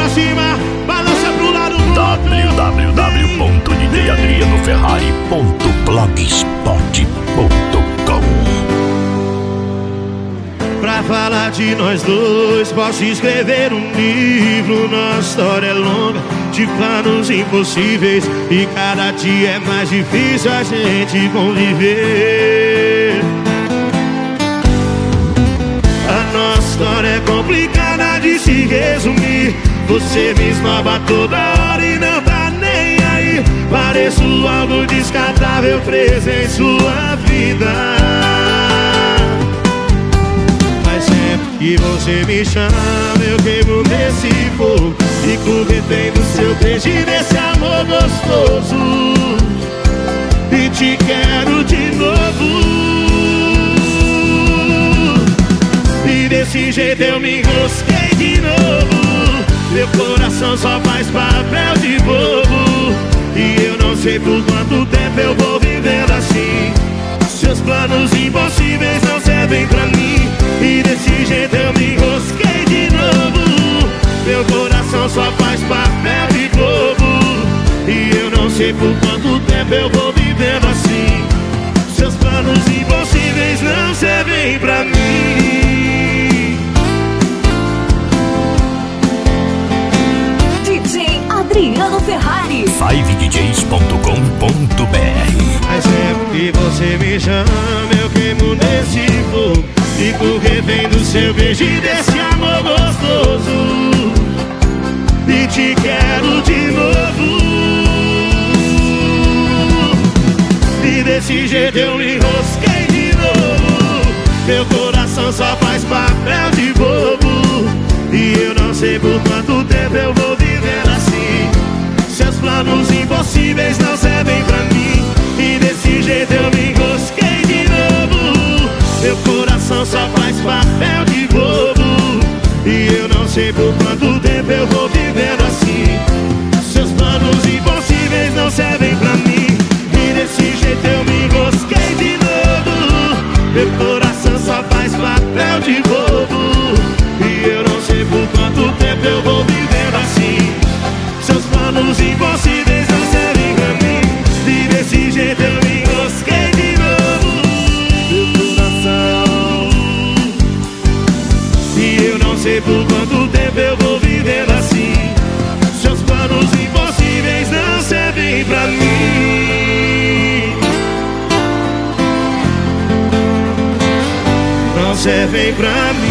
pra cima, balança pro lado do www.djadrianoferrari.blogspot.com. Pra falar de nós dois, posso escrever um livro. Nossa história é longa, de planos impossíveis, e cada dia é mais difícil a gente conviver. A nossa história é complicada de se resumir. Você me esnova toda hora e não tá nem aí. Pareço algo descartável preso em sua vida. Mas sempre que você me chama, eu queimo nesse fogo. Fico refém do seu beijo e desse amor gostoso, e te quero de novo. E desse jeito eu me enrosquei de novo. Meu coração só faz papel de bobo, e eu não sei por quanto tempo eu vou vivendo assim. Seus planos impossíveis não servem pra mim. E desse jeito eu me enrosquei de novo. Meu coração só faz papel de bobo, e eu não sei por quanto tempo eu vou vivendo assim. Seus planos impossíveis não servem pra mim. Adriano Ferrari, 5djs.com.br. Mas sempre que você me chama, eu queimo nesse fogo. Fico refém do seu beijo e desse amor gostoso, e te quero de novo. E desse jeito eu me enrosquei de novo. Meu coração só faz papel de bobo, e eu não sei por quanto tempo eu vou vivendo assim. Seus planos impossíveis não servem pra mim. E desse jeito eu me enrosquei de novo. Meu coração só faz papel de bobo, e eu não sei por quanto tempo eu vou vivendo assim. Seus planos impossíveis não servem pra mim. E desse jeito eu me enrosquei de novo. Meu coração só faz papel de bobo, e eu não sei por quanto tempo eu vou vivendo assim. Seus planos impossíveis não servem pra mim. E desse jeito eu me enrosquei de novo. Meu coração, e eu não sei por quanto tempo eu vou vivendo assim. Seus planos impossíveis não servem pra mim. Não servem pra mim.